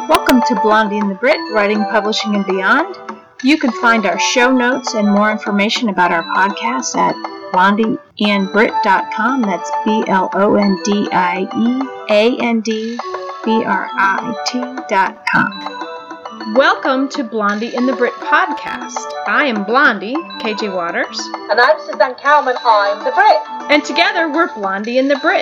Welcome to Blondie and the Brit, Writing, Publishing, and Beyond. You can find our show notes and more information about our podcast at blondieandbrit.com. That's BLONDIEANDBRIT.com. Welcome to Blondie and the Brit podcast. I am Blondie, KJ Waters. And I'm Suzanne Cowman, I'm the Brit. And together we're Blondie and the Brit.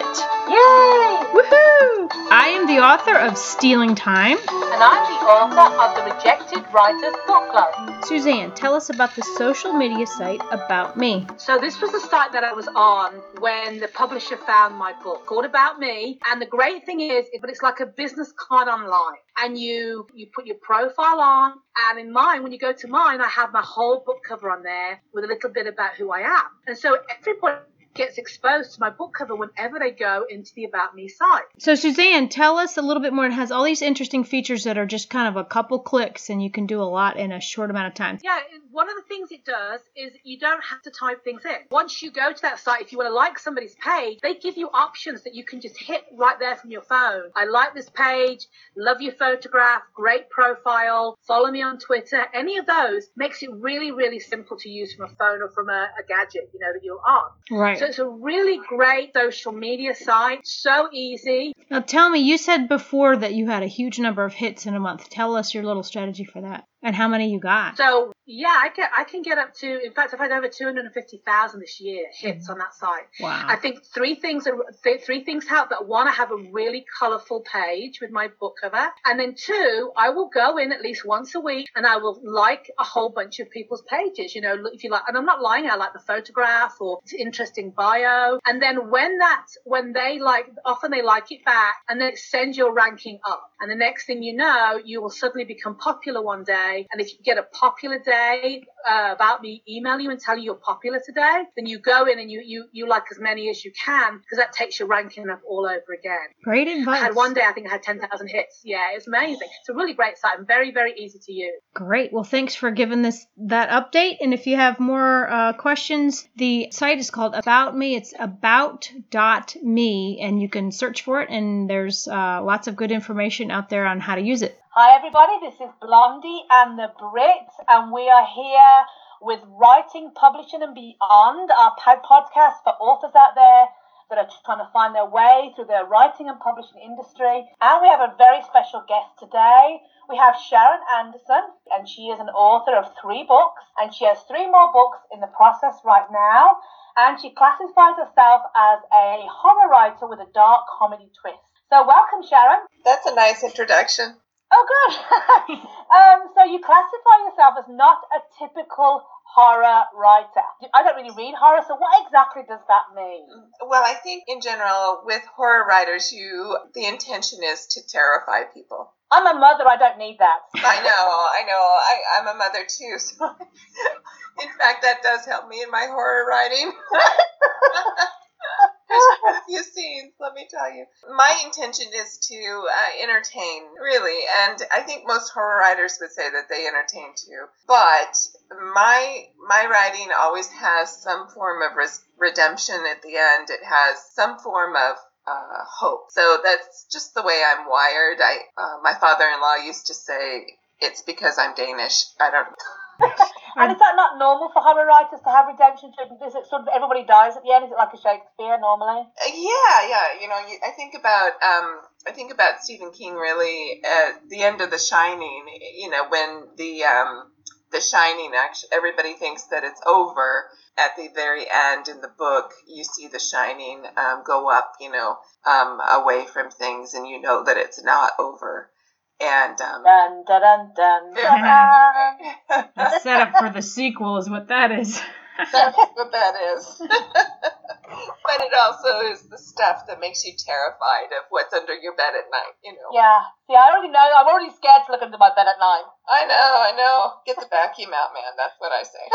Yay! Woohoo! I am the author of Stealing Time. And I'm the author of the Rejected Writers Book Club. Suzanne, tell us about the social media site About Me. So this was the site that I was on when the publisher found my book called About Me. And the great thing is, it's like a business card online. And you put your profile on. And in mine, when you go to mine, I have my whole book cover on there with a little bit about who I am. And so everybody gets exposed to my book cover whenever they go into the About Me site. So Suzanne, tell us a little bit more. It has all these interesting features that are just kind of a couple clicks and you can do a lot in a short amount of time. Yeah, one of the things it does is you don't have to type things in. Once you go to that site, if you want to like somebody's page, they give you options that you can just hit right there from your phone. I like this page, love your photograph, great profile, follow me on Twitter. Any of those makes it really, really simple to use from a phone or from a gadget, that you're on. Right. So it's a really great social media site, so easy. Now tell me, you said before that you had a huge number of hits in a month. Tell us your little strategy for that and how many you got. So yeah, I can get up to, in fact, I've had over 250,000 this year hits on that site. Wow. I think three things help. That one, I have a really colourful page with my book cover. And then two, I will go in at least once a week and I will like a whole bunch of people's pages. If you like, and I'm not lying, I like the photograph or it's interesting bio. And then when they like, often they like it back and then it sends your ranking up. And the next thing you know, you will suddenly become popular one day. And if you get a popular day, About Me email you and tell you you're popular today, then you go in and you like as many as you can because that takes your ranking up all over again. Great advice. I had one day, I think I had 10,000 hits. Yeah, it's amazing. It's a really great site and very, very easy to use. Great. Well, thanks for giving that update. And if you have more questions, the site is called About Me. It's about.me, and you can search for it. And there's lots of good information out there on how to use it. Hi, everybody. This is Blondie and the Brit, and we are here with Writing, Publishing, and Beyond, our podcast for authors out there that are trying to find their way through the writing and publishing industry. And we have a very special guest today. We have Sharon Anderson, and she is an author of 3 books, and she has 3 more books in the process right now. And she classifies herself as a horror writer with a dark comedy twist. So welcome, Sharon. That's a nice introduction. Oh, good. So you classify yourself as not a typical horror writer. I don't really read horror, so what exactly does that mean? Well, I think in general, with horror writers, the intention is to terrify people. I'm a mother, I don't need that. I know. I'm a mother too, so in fact, that does help me in my horror writing. There's quite a few scenes, let me tell you. My intention is to entertain, really, and I think most horror writers would say that they entertain too. But my writing always has some form of redemption at the end. It has some form of hope. So that's just the way I'm wired. My father-in-law used to say, it's because I'm Danish. I don't And is that not normal for horror writers to have redemption? Is it sort of everybody dies at the end? Is it like a Shakespeare normally? Yeah. I think about Stephen King really at the end of The Shining. When the Shining, actually, everybody thinks that it's over. At the very end in the book, you see The Shining go up, away from things, and you know that it's not over. And dun, dun, dun, dun, dun. The setup for the sequel is what that is. That's what that is. But it also is the stuff that makes you terrified of what's under your bed at night, Yeah. See, I already know. I'm already scared to look under my bed at night. I know. Get the vacuum out, man. That's what I say.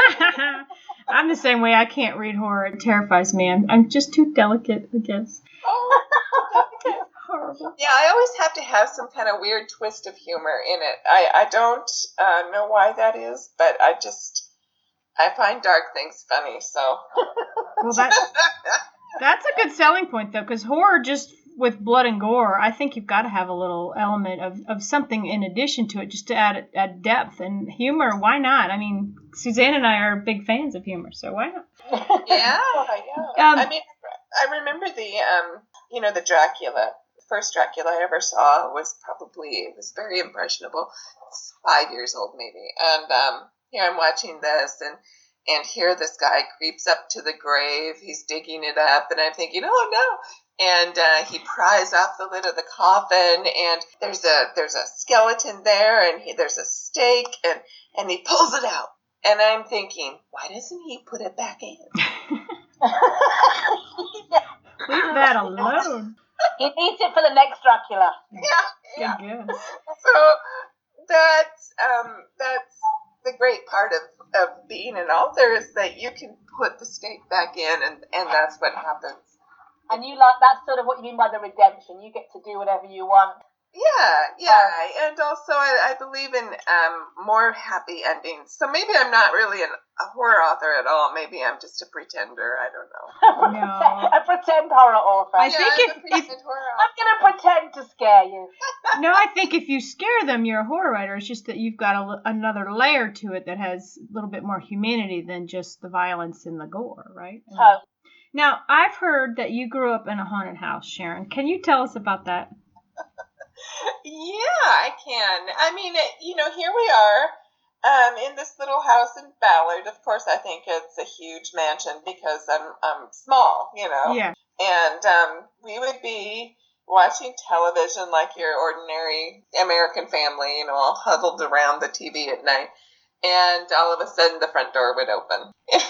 I'm the same way. I can't read horror. It terrifies me. I'm just too delicate, I guess. Oh, Horrible. Yeah, I always have to have some kind of weird twist of humor in it. I don't know why that is, but I find dark things funny, so. Well, that's a good selling point, though, because horror just with blood and gore, I think you've got to have a little element of something in addition to it, just to add depth and humor. Why not? I mean, Suzanne and I are big fans of humor, so why not? Yeah. I mean, I remember the Dracula. The first Dracula I ever saw was very impressionable. It's 5 years old maybe, and here I'm watching this and here this guy creeps up to the grave. He's digging it up, and I'm thinking, oh no. And he pries off the lid of the coffin, and there's a skeleton there, and there's a stake, and he pulls it out. And I'm thinking, why doesn't he put it back in? Leave that alone. He needs it for the next Dracula. Yeah. I guess. So that's the great part of being an author, is that you can put the stake back in, and that's what happens. And that's sort of what you mean by the redemption. You get to do whatever you want. Yeah, and also I believe in more happy endings. So maybe I'm not really a horror author at all. Maybe I'm just a pretender. I don't know. No. A pretend horror author. I think I'm I'm going to pretend to scare you. No, I think if you scare them, you're a horror writer. It's just that you've got another layer to it that has a little bit more humanity than just the violence and the gore, right? Oh. Now, I've heard that you grew up in a haunted house, Sharon. Can you tell us about that? Yeah, I can. I mean, here we are in this little house in Ballard. Of course, I think it's a huge mansion because I'm small, Yeah. And we would be watching television like your ordinary American family, all huddled around the TV at night. And all of a sudden, the front door would open.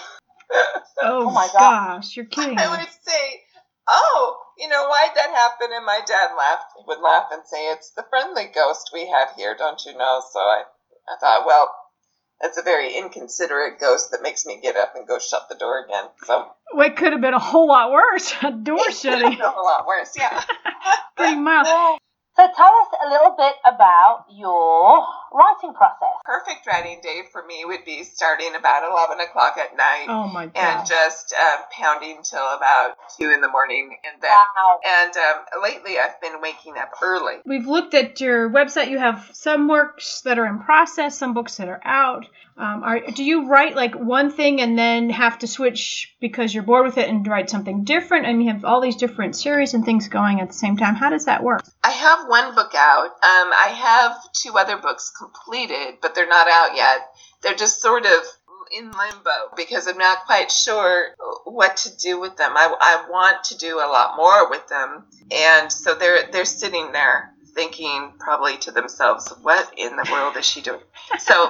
Oh my gosh, you're kidding me. I would say, oh, why'd that happen? And my dad would laugh and say, it's the friendly ghost we have here, don't you know? So I thought, well, that's a very inconsiderate ghost that makes me get up and go shut the door again. So it could have been a whole lot worse. A door shutting. A whole lot worse, yeah. Pretty mild. Yeah. So tell us a little bit about your writing process. Perfect writing day for me would be starting about 11 o'clock at night. Oh my God. And just pounding till about 2 in the morning. And then, Wow. And lately I've been waking up early. We've looked at your website. You have some works that are in process, some books that are out. Do you write like one thing and then have to switch because you're bored with it and write something different? I mean, you have all these different series and things going at the same time. How does that work? I have one book out. I have 2 other books completed, but they're not out yet. They're just sort of in limbo because I'm not quite sure what to do with them. I want to do a lot more with them, and so they're sitting there thinking probably to themselves, what in the world is she doing? So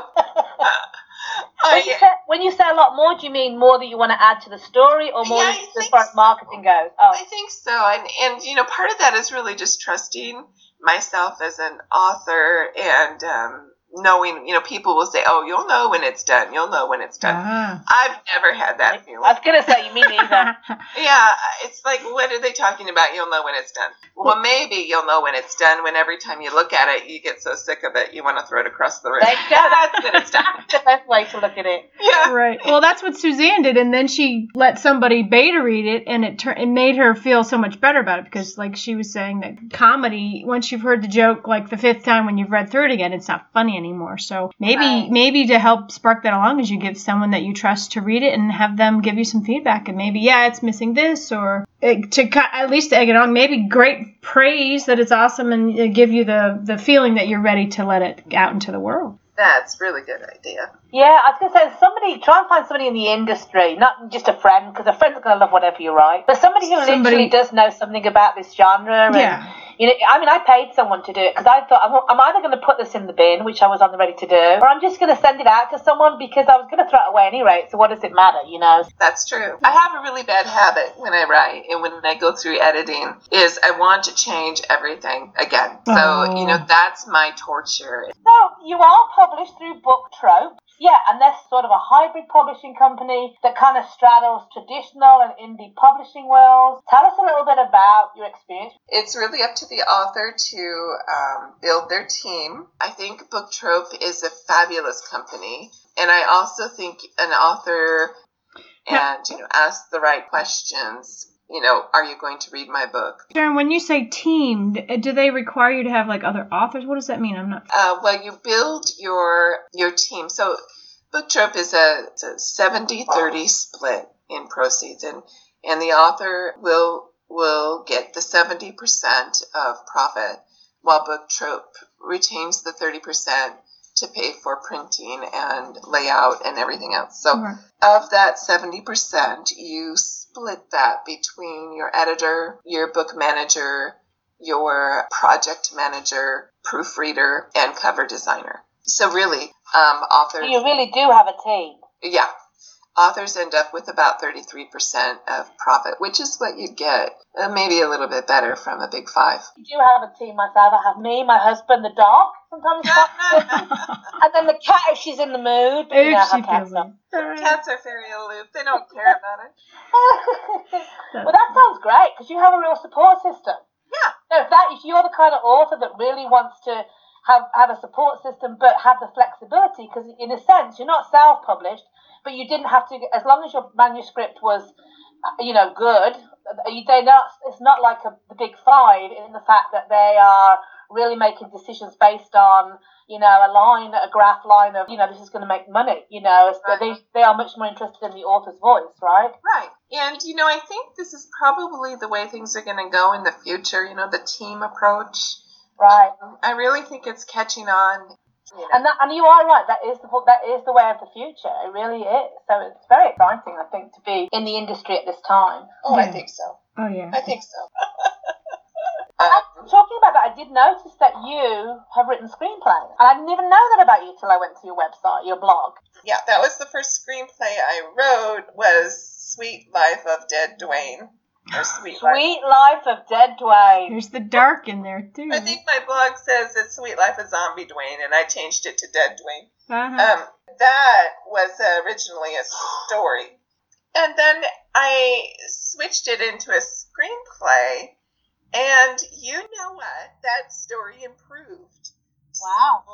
when you say a lot more, do you mean more that you want to add to the story, or more as far as marketing goes? I think so, and part of that is really just trusting myself as an author, and knowing, people will say, oh, you'll know when it's done. You'll know when it's done. I've never had that feeling. I was going to say, you mean neither. Yeah, it's like, what are they talking about? You'll know when it's done. Well, maybe you'll know when it's done when every time you look at it, you get so sick of it, you want to throw it across the room. That's when it's done. That's the best way to look at it. Yeah. Right. Well, that's what Suzanne did, and then she let somebody beta read it, and it made her feel so much better about it because, like she was saying, that comedy, once you've heard the joke like the 5th time when you've read through it again, it's not funny anymore. So maybe to help spark that along is you give someone that you trust to read it and have them give you some feedback, and maybe it's missing this, or at least to egg it on, maybe great praise that it's awesome and give you the feeling that you're ready to let it out into the world. That's a really good idea. Yeah, I was going to say, try and find somebody in the industry, not just a friend, because a friend's going to love whatever you write, but somebody who literally does know something about this genre. And, I paid someone to do it because I thought I'm either going to put this in the bin, which I was on the ready to do, or I'm just going to send it out to someone because I was going to throw it away anyway, so what does it matter, That's true. I have a really bad habit when I write and when I go through editing is I want to change everything again. So, that's my torture. So, you are published through Book Trope. Yeah, and they're sort of a hybrid publishing company that kind of straddles traditional and indie publishing worlds. Tell us a little bit about your experience. It's really up to the author to build their team. I think Book Trope is a fabulous company, and I also think an author and ask the right questions are you going to read my book? Sharon, when you say team, do they require you to have like other authors? What does that mean? I'm not. Well, you build your team. So Book Trope is a 70-30 split in proceeds, and the author will get the 70% of profit, while Book Trope retains the 30% to pay for printing and layout and everything else. So of that 70%, you split that between your editor, your book manager, your project manager, proofreader, and cover designer. So really, authors... So you really do have a team. Yeah. Authors end up with about 33% of profit, which is what you'd get, maybe a little bit better from a Big Five. I do have a team myself. I have me, my husband, the dog. Sometimes and then the cat if she's in the mood. But if she feels it. Cats are very aloof. They don't care about it. Well, that sounds great because you have a real support system. Yeah. No, if you're the kind of author that really wants to have a support system but have the flexibility, because in a sense you're not self-published, but you didn't have to, as long as your manuscript was, good. It's not like the Big Five in the fact that they are really making decisions based on, a graph line of, this is going to make money. Right. They are much more interested in the author's voice, right? Right. And, I think this is probably the way things are going to go in the future, the team approach. Right. I really think it's catching on. And you are right. That is the way of the future. It really is. So it's very exciting, I think, to be in the industry at this time. Oh, yeah. I think so. Oh, yeah. I think so. Talking about that, I did notice that you have written screenplays. And I didn't even know that about you till I went to your website, your blog. Yeah, that was the first screenplay I wrote was Sweet Life of Dead Dwayne. Or Sweet Life of Dead Dwayne. There's the dark in there, too. I think my blog says it's Sweet Life of Zombie Dwayne, and I changed it to Dead Dwayne. Uh-huh. That was originally a story. And then I switched it into a screenplay, and you know what? That story improved. Wow.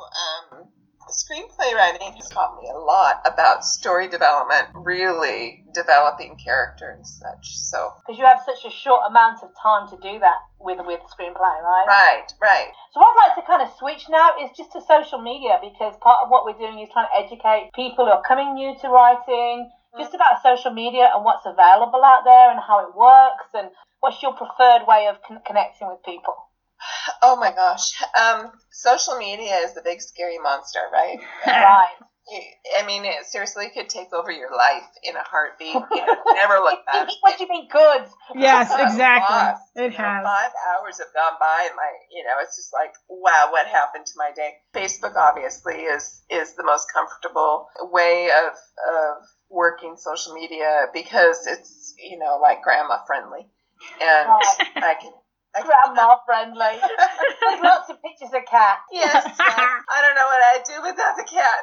So, screenplay writing has taught me a lot about story development, really developing character and such. So because you have such a short amount of time to do that with screenplay, right? Right. So what I'd like to kind of switch now is just to social media, because part of what we're doing is trying to educate people who are coming new to writing, just about social media and what's available out there and how it works, and what's your preferred way of connecting with people. Oh my gosh. Social media is the big scary monster, right? Right. I mean, it seriously could take over your life in a heartbeat. Never look back. What do you mean good? Yes, exactly. It has. 5 hours have gone by and it's just like, wow, what happened to my day? Facebook obviously is the most comfortable way of working social media because it's, like grandma friendly. And I can grandma friendly. There's lots of pictures of cats. Yes. I don't know what I'd do without the cat.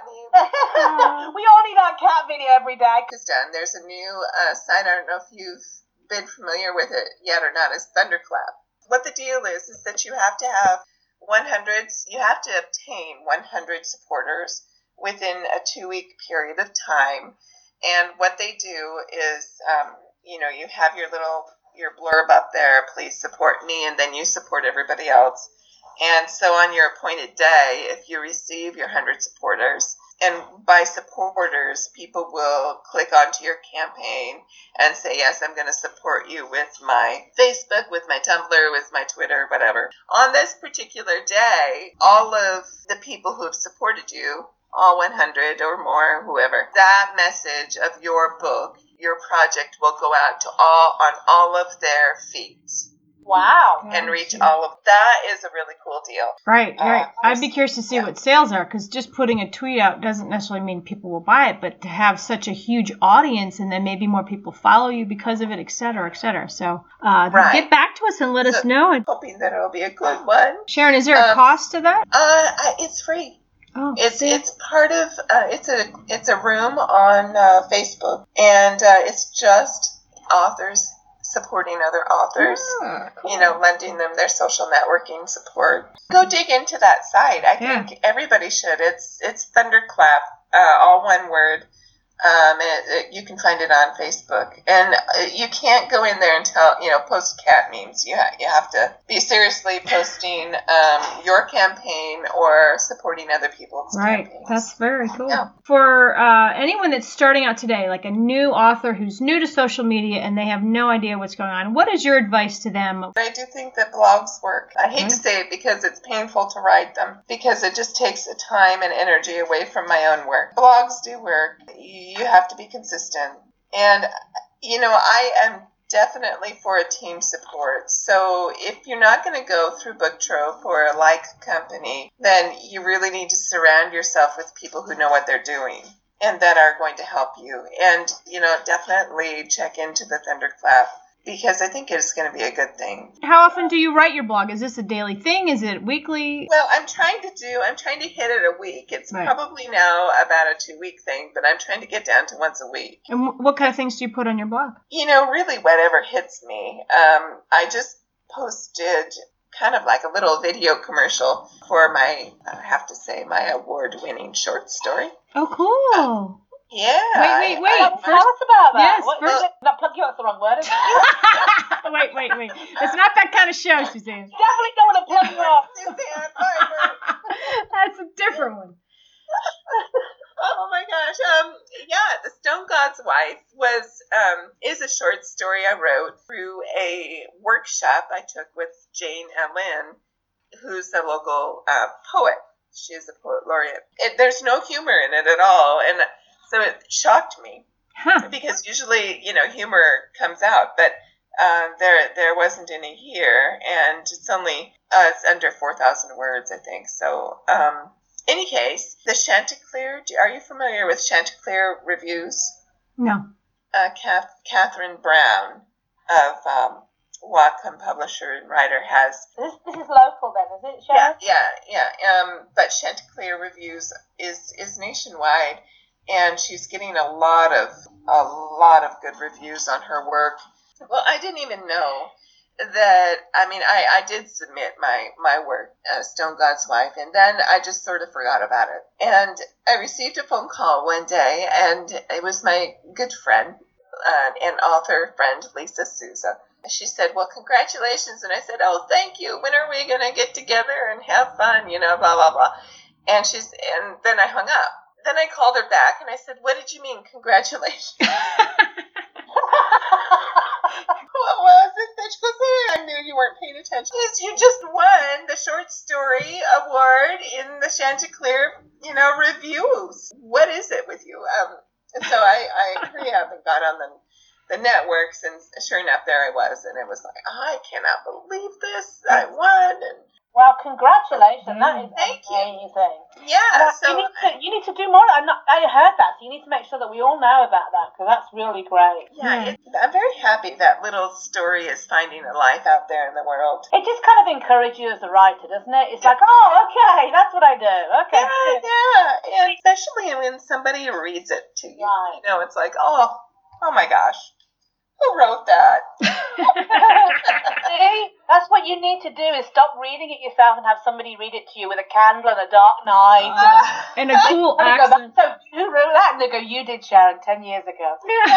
We all need our cat video every day. It's done. There's a new site. I don't know if you've been familiar with it yet or not. It's Thunderclap. What the deal is that you have to have you have to obtain 100 supporters within a 2-week period of time. And what they do is, you have your blurb up there, please support me, and then you support everybody else. And so on your appointed day, if you receive your 100 supporters, and by supporters, people will click onto your campaign and say, yes, I'm going to support you with my Facebook, with my Tumblr, with my Twitter, whatever. On this particular day, all of the people who have supported you, all 100 or more, whoever, that message of your book, your project will go out to all of their feeds. Wow. And reach all of that is a really cool deal. Right. I'd be curious to see what sales are, because just putting a tweet out doesn't necessarily mean people will buy it, but to have such a huge audience and then maybe more people follow you because of it, et cetera, et cetera. So get back to us and let us know. I'm hoping that it'll be a good one. Sharon, is there a cost to that? It's free. Oh, it's part of it's a room on Facebook, and it's just authors supporting other authors, cool. Lending them their social networking support. Go dig into that site. I think everybody should. It's Thunderclap, all one word, You can find it on Facebook, and you can't go in there and post cat memes. You have to be seriously posting your campaign or supporting other people's campaigns. That's very cool. Yeah. For anyone that's starting out today, like a new author who's new to social media and they have no idea what's going on, what is your advice to them? I do think that blogs work. I hate to say it because it's painful to write them, because it just takes the time and energy away from my own work. Blogs do work. You have to be consistent. And, I am definitely for a team support. So if you're not going to go through Book Trove or a like company, then you really need to surround yourself with people who know what they're doing and that are going to help you. And, definitely check into the Thunderclap, because I think it's going to be a good thing. How often do you write your blog? Is this a daily thing? Is it weekly? Well, I'm trying to hit it a week. It's probably now about a 2-week thing, but I'm trying to get down to once a week. And what kind of things do you put on your blog? Really whatever hits me. I just posted kind of like a little video commercial for my award-winning short story. Oh, cool. Yeah. Wait. Tell us about that. Yes, not plug you, that's the wrong word. Wait. It's not that kind of show, Suzanne. Definitely don't want to plug you off. Suzanne Fiber. That's a different one. Oh my gosh. The Stone God's Wife is a short story I wrote through a workshop I took with Jane Allen, who's a local poet. She is a poet laureate. There's no humor in it at all, and so it shocked me, because usually, humor comes out, but there wasn't any here, and it's only it's under 4,000 words, I think. So, any case, the Chanticleer. Are you familiar with Chanticleer Reviews? No. Catherine Brown of Whatcom, publisher and writer, has. This is local then, is it, Sharon? Yeah. But Chanticleer Reviews is nationwide, and she's getting a lot of good reviews on her work. Well, I didn't even know that. I did submit my work, Stone God's Wife, and then I just sort of forgot about it. And I received a phone call one day, and it was my good friend, an author friend, Lisa Souza. She said, "Well, congratulations." And I said, "Oh, thank you. When are we going to get together and have fun, blah, blah, blah." And then I hung up. Then I called her back and I said, "What did you mean, congratulations?" What was it that you said? I knew you weren't paying attention. You just won the short story award in the Chanticleer, reviews. What is it with you? So I haven't got on the networks, and sure enough, there I was, and it was like, I cannot believe this. I won. And well, congratulations. That is amazing. Yeah. So you need to do more. I heard that, so you need to make sure that we all know about that, because that's really great. Yeah, I'm very happy that little story is finding a life out there in the world. It just kind of encourages you as a writer, doesn't it? It's like, oh, okay, that's what I do. Okay. Yeah. And especially when somebody reads it to you. Right. It's like, oh my gosh. Who wrote that? See, that's what you need to do, is stop reading it yourself and have somebody read it to you with a candle and a dark night. And a cool accent. So who wrote that? And they go, you did, Sharon, 10 years ago.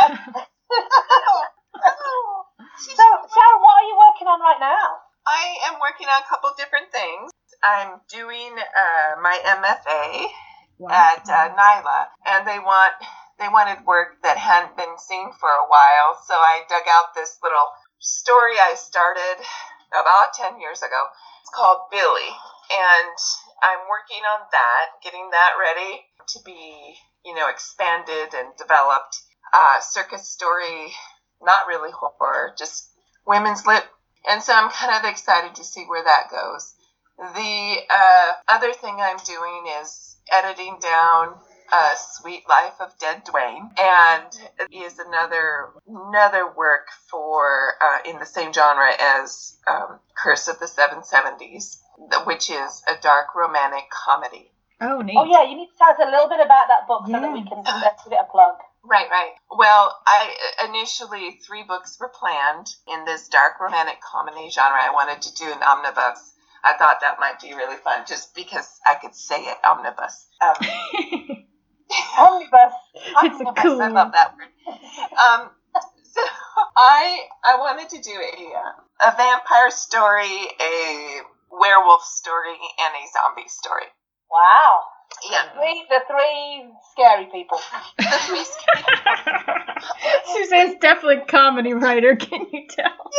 So, Sharon, what are you working on right now? I am working on a couple different things. I'm doing my MFA at NYLA, and they wanted work that hadn't been seen for a while, so I dug out this little story I started about 10 years ago. It's called Billy, and I'm working on that, getting that ready to be, expanded and developed. Circus story, not really horror, just women's lit, and so I'm kind of excited to see where that goes. The other thing I'm doing is editing down Sweet Life of Dead Dwayne, and is another work for in the same genre as Curse of the 770s, which is a dark romantic comedy. Oh, neat. Oh, yeah, you need to tell us a little bit about that book so that we can give it a plug. Right. Well, initially 3 books were planned in this dark romantic comedy genre. I wanted to do an omnibus. I thought that might be really fun, just because I could say it, omnibus. Omnibus. It's a cool I love that word. So I wanted to do a vampire story, a werewolf story, and a zombie story. Wow. Yeah. The three scary people. The three scary people. Suzanne's definitely a comedy writer, can you tell?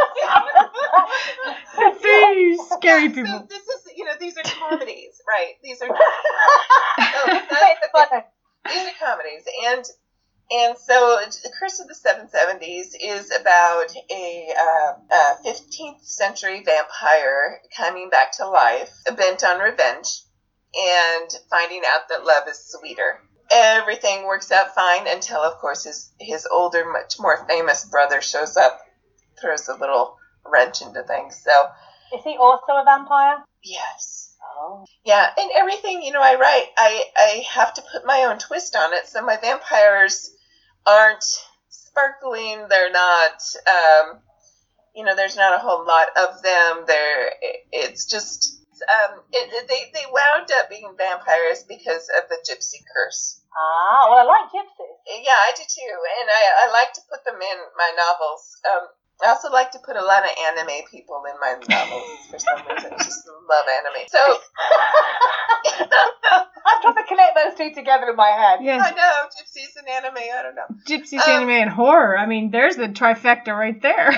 The three scary people. So this is, these are comedies, right? These are these are comedies, and so The Curse of the 770s is about a 15th century vampire coming back to life, bent on revenge, and finding out that love is sweeter. Everything works out fine until, of course, his older, much more famous brother shows up, throws a little wrench into things. So, is he also a vampire? Yes. Oh. Yeah, and everything, I write, I have to put my own twist on it. So my vampires aren't sparkling. They're not, there's not a whole lot of them. It's just, they wound up being vampires because of the gypsy curse. Ah, well, I like gypsies. Yeah, I do too, and I like to put them in my novels. I also like to put a lot of anime people in my novels for some reason. I just love anime. So I'm trying to connect those two together in my head. Yes. I know, gypsies and anime, I don't know. Gypsies, anime, and horror. I mean, there's the trifecta right there.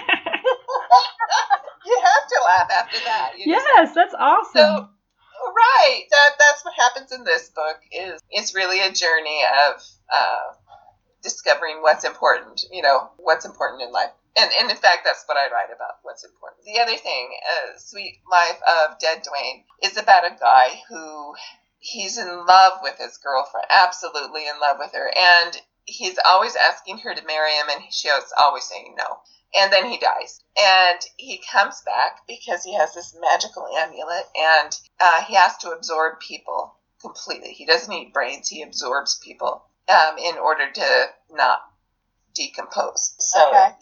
You have to laugh after that. Yes, that's awesome. So, right. That's what happens in this book is really a journey of discovering what's important, what's important in life. And in fact, that's what I write about, what's important. The other thing, Sweet Life of Dead Dwayne, is about a guy who he's in love with his girlfriend, absolutely in love with her. And he's always asking her to marry him, and she's always saying no. And then he dies. And he comes back because he has this magical amulet, and he has to absorb people completely. He doesn't eat brains, he absorbs people in order to not decompose. So okay.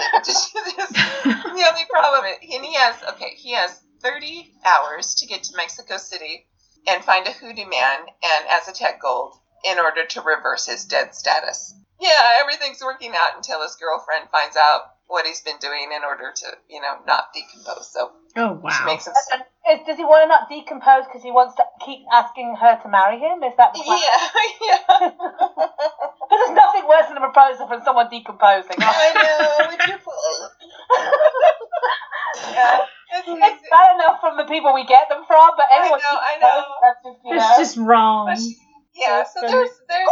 The only problem is, he has 30 hours to get to Mexico City and find a hoodoo man and Aztec gold in order to reverse his dead status. Yeah, everything's working out until his girlfriend finds out what he's been doing in order to, not decompose. So, oh, wow. She makes him does he want to not decompose because he wants to keep asking her to marry him? Is that the plan? Yeah. Because there's nothing worse than a proposal from someone decomposing. I know. Yeah. It's bad enough from the people we get them from, but anyone I know. That's just, It's just wrong. Yeah, so there's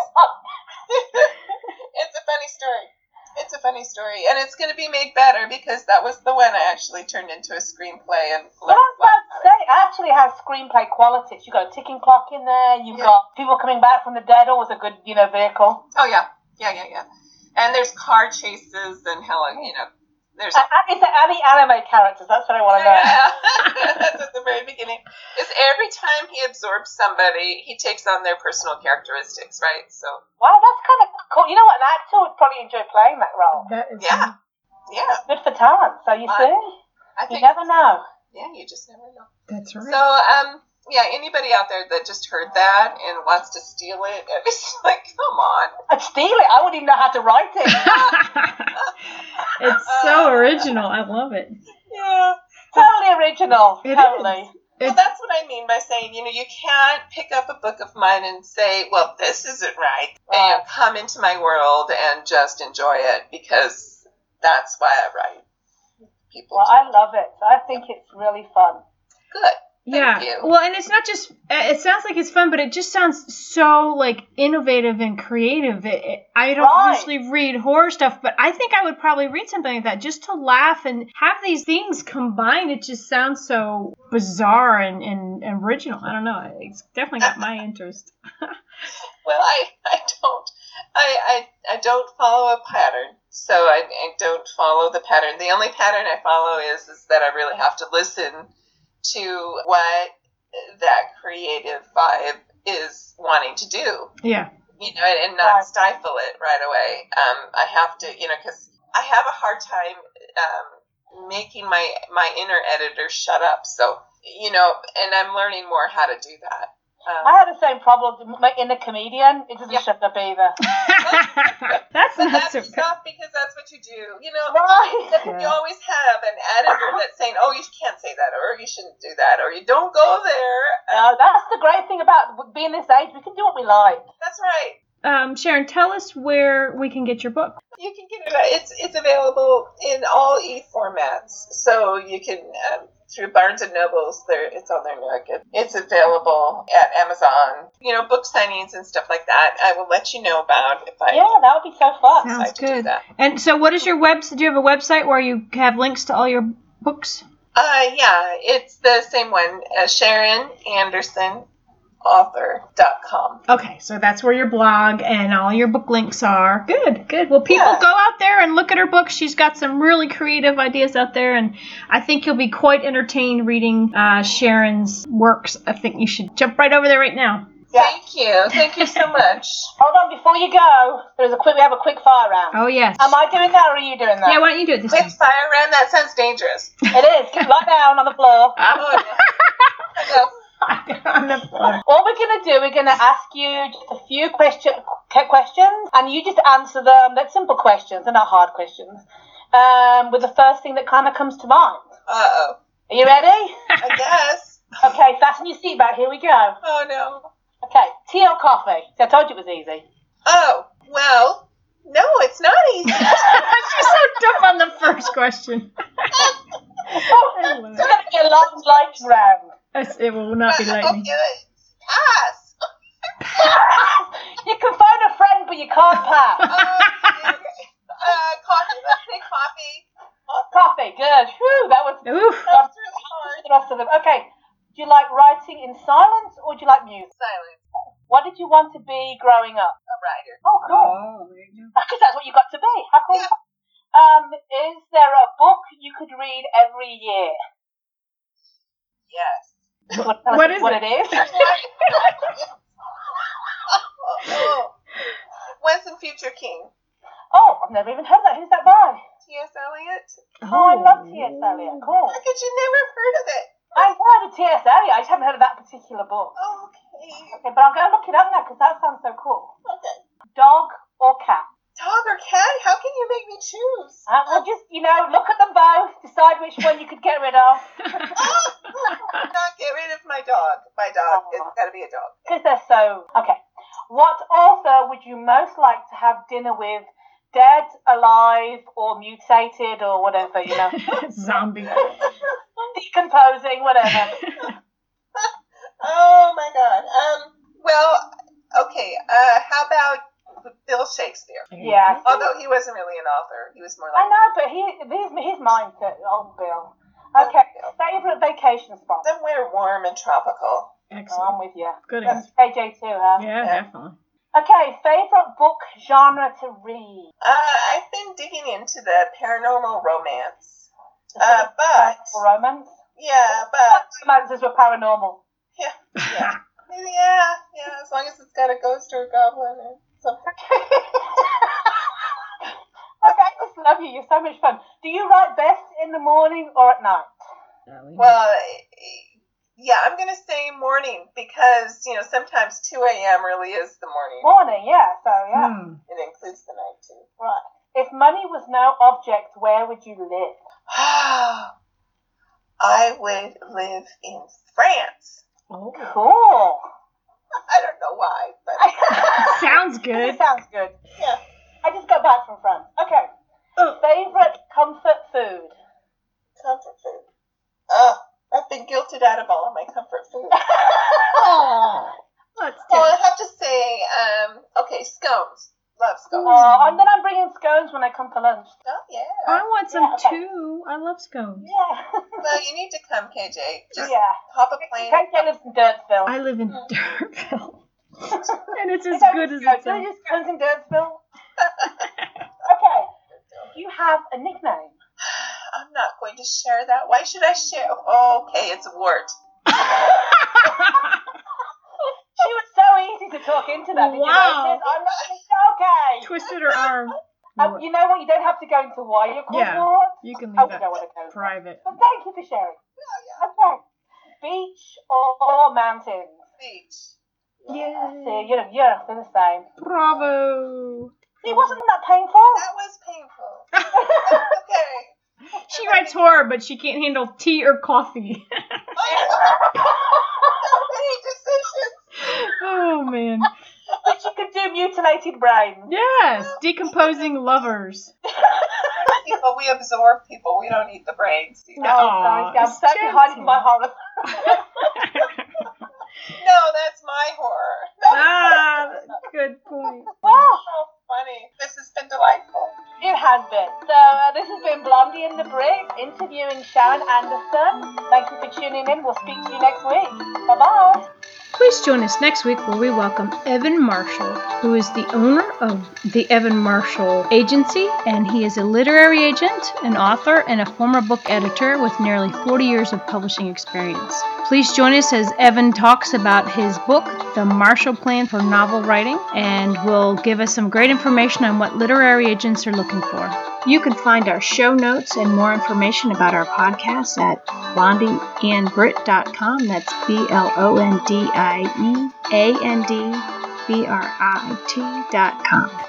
it's a funny story. It's a funny story, and it's going to be made better because that was the one I actually turned into a screenplay. And I was about to say, it actually has screenplay qualities. You got a ticking clock in there. You've got people coming back from the dead. Always a good, vehicle. Oh yeah. And there's car chases and there's. Is there any anime characters? That's what I want to know. Yeah. That's at the very beginning. Is every time he absorbs somebody, he takes on their personal characteristics, right? So. Wow, that's kind of cool. You know what? An actor would probably enjoy playing that role. That is Yeah. Good for talent. So you see, you never know. Yeah, you just never know. That's right. So, anybody out there that just heard that and wants to steal it, it's like, come on. I'd steal it. I wouldn't even know how to write it. It's so original. I love it. Yeah. Totally original. It totally. is. Well, that's what I mean by saying, you can't pick up a book of mine and say, well, this isn't right. And come into my world and just enjoy it because that's why I write. I love it. I think it's really fun. Good. Yeah. Well, and it's not just, it sounds like it's fun, but it just sounds so, innovative and creative. I don't usually read horror stuff, but I think I would probably read something like that just to laugh and have these things combined. It just sounds so bizarre and original. I don't know. It's definitely got my interest. Well, I don't follow a pattern, so I don't follow the pattern. The only pattern I follow is that I really have to listen to what that creative vibe is wanting to do. Yeah. And not stifle it right away. I have to, because I have a hard time making my inner editor shut up. So, and I'm learning more how to do that. I had the same problem. My inner comedian, it doesn't shut up either. That's tough because that's what you do. You know, right? You always have an editor that's saying, "Oh, you can't say that," or "You shouldn't do that," or "You don't go there." No, that's the great thing about being this age. We can do what we like. That's right. Sharon, tell us where we can get your book. You can get it. It's available in all e-formats, so you can through Barnes and Nobles. It's on their Nook. It's available at Amazon. You know, book signings and stuff like that. I will let you know about if I. Yeah, that would be so fun. Sounds good. And so, what is your website? Do you have a website where you have links to all your books? Yeah, it's the same one. Sharon Anderson. Author.com. Okay, so that's where your blog and all your book links are. Good. Well, people go out there and look at her books. She's got some really creative ideas out there, and I think you'll be quite entertained reading Sharon's works. I think you should jump right over there right now. Yeah. Thank you so much. Hold on, before you go, we have a quick fire round. Oh yes. Am I doing that or are you doing that? Yeah, why don't you do it this time? Quick fire round? That sounds dangerous. It is. Lie down on the floor. What we're going to do, we're going to ask you just a few questions, and you just answer them. They're simple questions, they're not hard questions, with the first thing that kind of comes to mind. Uh-oh. Are you ready? I guess. Okay, fasten your seatbelt. Here we go. Oh, no. Okay, tea or coffee? See, I told you it was easy. Oh, well, no, it's not easy. She's so dumb on the first question. It's going to be a long lightning round. It will not be lightning. Pass. You can phone a friend, but you can't pass. Coffee. Let's say coffee. Coffee, good. Whew, that was really hard. The rest of them. Okay, do you like writing in silence or do you like music? Silence. What did you want to be growing up? A writer. Oh, cool. Oh, there you go. Because that's what you got to be. How cool. Yeah. Is there a book you could read every year? Yes. What is what it? it is? Once and Future King. Oh, I've never even heard of that. Who's that by? T.S. Eliot. Oh, I love T.S. Eliot. Cool. How could you never have heard of it? I've heard of T.S. Eliot. I just haven't heard of that particular book. Oh, okay. Okay, but I'll go look it up now because that sounds so cool. Okay. Dog or cat? Dog or cat? How can you make me choose? Well, just, look at them both, decide which one you could get rid of. Not get rid of my dog. My dog. Oh. It's got to be a dog. Because they're so... Okay. What author would you most like to have dinner with? Dead, alive, or mutated, or whatever, Zombie. Decomposing, whatever. Oh, my God. Well, okay. How about Bill Shakespeare? Yeah. Although he wasn't really an author. He was more like... I know, but his mindset, old Bill. Okay, favourite vacation spot? Somewhere warm and tropical. Excellent. Oh, I'm with you. Good That's answer. KJ too, huh? Yeah, definitely. Okay, favourite book genre to read? I've been digging into the paranormal romance. But... Romance? Yeah, but... Romances were paranormal. Yeah. Yeah, as long as it's got a ghost or a goblin or something. Okay, I just love you. You're so much fun. Do you write best in the morning or at night? Well, yeah, I'm going to say morning because, sometimes 2 a.m. really is the morning. Morning, yeah. So, yeah. It includes the night, too. Right. If money was no object, where would you live? I would live in France. Oh, cool. I don't know why, but... Sounds good. It sounds good. Yeah. I just got back from France. Okay. Favorite comfort food? Comfort food. I've been guilted out of all of my comfort food. Oh, that's Well, I have to say, scones. Love scones. And then I'm bringing scones when I come for lunch. Oh, yeah. I want some okay. too. I love scones. Yeah. Well, you need to come, KJ. Just Yeah. hop a plane. KJ lives in Dirtsville. I live in Dirtville. And it's as Is that good as what it you sounds. just scones in Dirtsville? Okay. Do you have a nickname? I'm not going to share that. Why should I share? Oh, okay, it's Wart. She was so easy to talk into that. Did you Wow. notice? I'm not okay. Twisted her arm. You know what? You don't have to go into why you're called Yeah. Ward. You can I leave don't that know what it goes. private. But thank you for sharing. Okay. Beach or mountains? Beach. Yeah. See, you're the same. Bravo. See, wasn't that painful? That was painful. Okay. She writes horror, but she can't handle tea or coffee. Any decisions? Oh, man. But she could do mutilated brains. Yes, decomposing lovers. People, we absorb people. We don't eat the brains. Oh, sorry. I'm certainly hiding my horror. No, that's my horror. Good point. Oh, So funny. This has been delightful. it has been. So this has been Blondie and the Brick interviewing Sharon Anderson. Thank you for tuning in. We'll speak to you next week. Bye-bye. Please join us next week where we welcome Evan Marshall, who is the owner of the Evan Marshall Agency, and he is a literary agent, an author, and a former book editor with nearly 40 years of publishing experience. Please join us as Evan talks about his book, The Marshall Plan for Novel Writing, and will give us some great information on what literary agents are looking for. You can find our show notes and more information about our podcast at blondieandbrit.com. That's BLONDIEANDBRIT.com.